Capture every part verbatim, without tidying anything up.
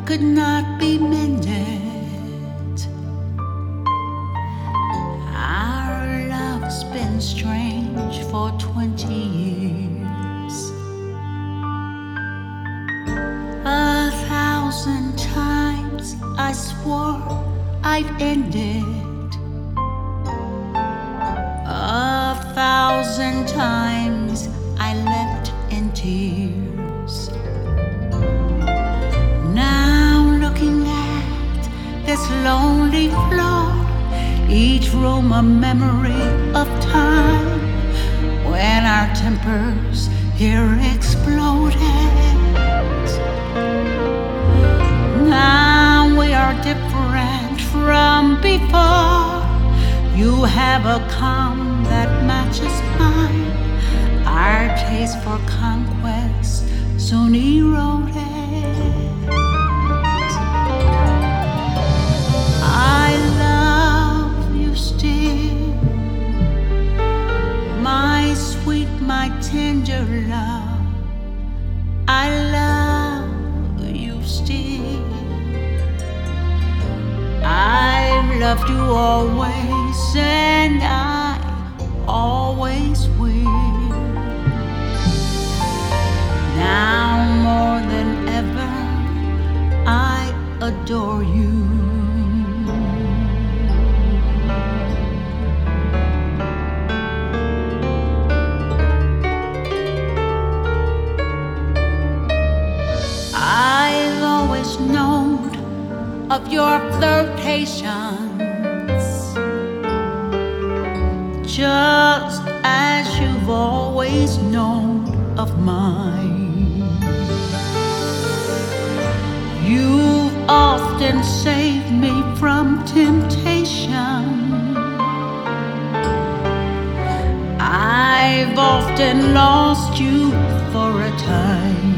could not be mended. Our love's been strange for twenty years. A thousand times I swore I'd end it. A thousand times I leapt in tears. Now looking at this lonely floor, each room a memory of time when our tempers here exploded. Now we are different from before. You have a calm that matches mine. Our taste for conquest soon eroded. I love you still, my sweet, my tender love. I love you still. I've loved you always, and I always will. Now more than ever, I adore you. I've always known of your flirtations, just as you've always known of mine. You've often saved me from temptation. I've often lost you for a time.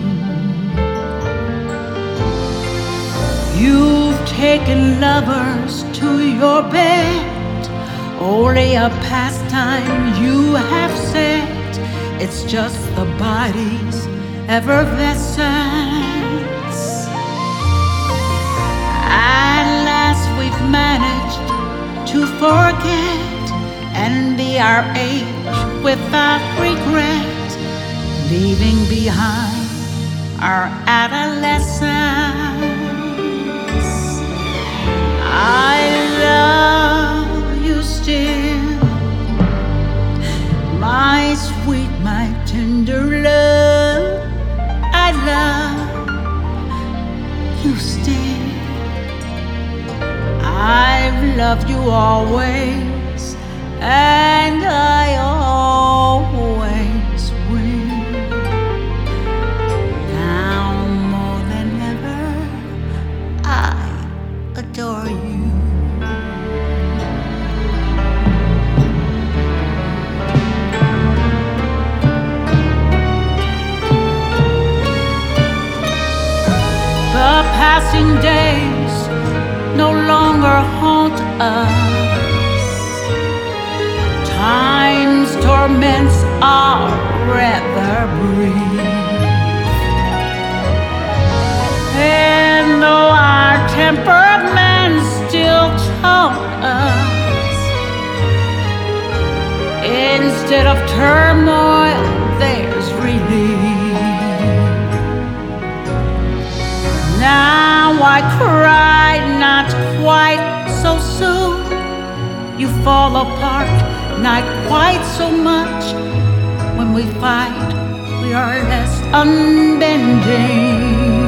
You've taken lovers to your bed, only a pastime you have said. It's just the body's effervescence. At last we've managed to forget and be our age without regret, leaving behind our adolescence. I love you still, my sweet, my tender love. I love you still. I've loved you always, and I always will. Now more than ever, I adore you. The passing days no longer haunt us. Time's torments are rather brief, and though our temperaments still taunt us, instead of turmoil, there's relief. Now I cry not quite so soon. You fall apart not quite so much. When we fight, we are less unbending.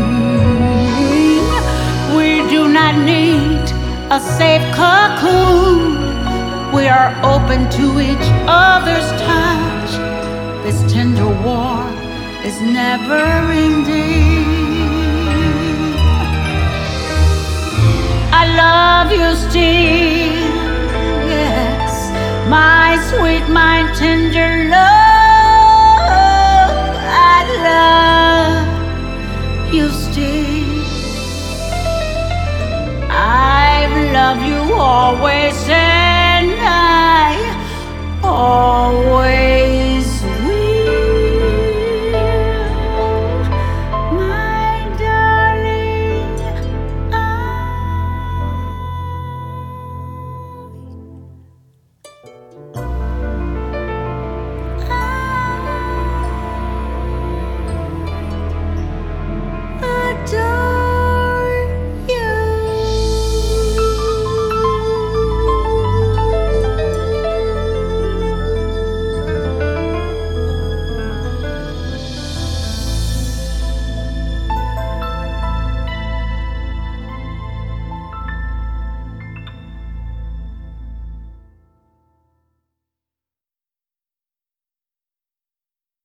We do not need a safe cocoon. We are open to each other's touch. This tender war is never ending. I love you still, yes, my sweet, my tender love. I love you still. I've loved you always.